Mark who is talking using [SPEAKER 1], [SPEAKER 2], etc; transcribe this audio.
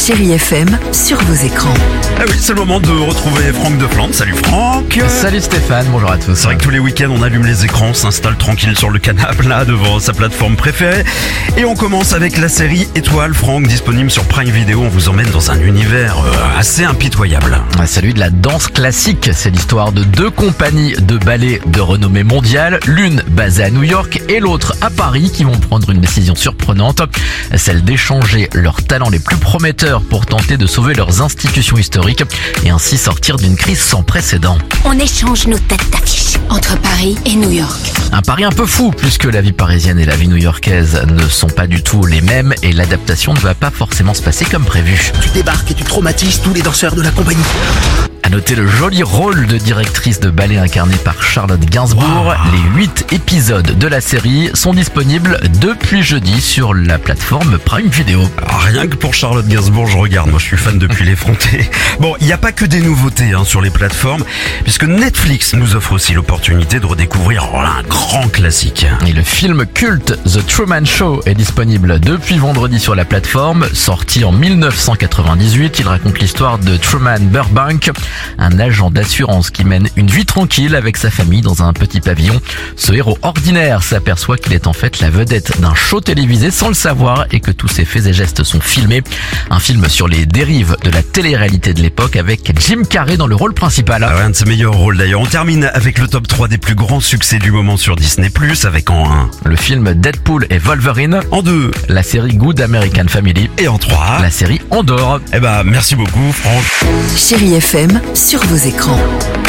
[SPEAKER 1] Chérie FM sur vos écrans.
[SPEAKER 2] Ah oui, c'est le moment de retrouver Franck de Flandre. Salut Franck.
[SPEAKER 3] Salut Stéphane, bonjour à tous.
[SPEAKER 2] C'est vrai que tous les week-ends on allume les écrans, on s'installe tranquille sur le canapé là devant sa plateforme préférée. Et on commence avec la série Étoile, Franck, disponible sur Prime Video. On vous emmène dans un univers assez impitoyable.
[SPEAKER 3] Celui de la danse classique, c'est l'histoire de deux compagnies de ballet de renommée mondiale, l'une basée à New York et l'autre à Paris, qui vont prendre une décision surprenante, celle d'échanger leurs talents les plus prometteurs pour tenter de sauver leurs institutions historiques et ainsi sortir d'une crise sans précédent.
[SPEAKER 4] On échange nos têtes d'affiche entre Paris et New York.
[SPEAKER 3] Un pari un peu fou, puisque la vie parisienne et la vie new-yorkaise ne sont pas du tout les mêmes et l'adaptation ne va pas forcément se passer comme prévu.
[SPEAKER 5] Tu débarques et tu traumatises tous les danseurs de la compagnie.
[SPEAKER 3] À noter le joli rôle de directrice de ballet incarné par Charlotte Gainsbourg.
[SPEAKER 2] Wow.
[SPEAKER 3] Les 8 épisodes de la série sont disponibles depuis jeudi sur la plateforme Prime Video.
[SPEAKER 2] Rien que pour Charlotte Gainsbourg, je regarde. Moi, je suis fan depuis l'effronté. Bon, il n'y a pas que des nouveautés sur les plateformes, puisque Netflix nous offre aussi l'opportunité de redécouvrir un grand classique.
[SPEAKER 3] Et le film culte The Truman Show est disponible depuis vendredi sur la plateforme. Sorti en 1998, il raconte l'histoire de Truman Burbank, un agent d'assurance qui mène une vie tranquille avec sa famille dans un petit pavillon. Ce héros ordinaire s'aperçoit qu'il est en fait la vedette d'un show télévisé sans le savoir et que tous ses faits et gestes sont filmés. Un film sur les dérives de la télé-réalité de l'époque avec Jim Carrey dans le rôle principal.
[SPEAKER 2] Un de ses meilleurs rôles d'ailleurs. On termine avec le top 3 des plus grands succès du moment sur Disney+, avec en 1
[SPEAKER 3] le film Deadpool et Wolverine,
[SPEAKER 2] en 2
[SPEAKER 3] la série Good American Family
[SPEAKER 2] et en 3
[SPEAKER 3] la série Andorre.
[SPEAKER 2] merci beaucoup Franck.
[SPEAKER 1] Chérie FM sur vos écrans.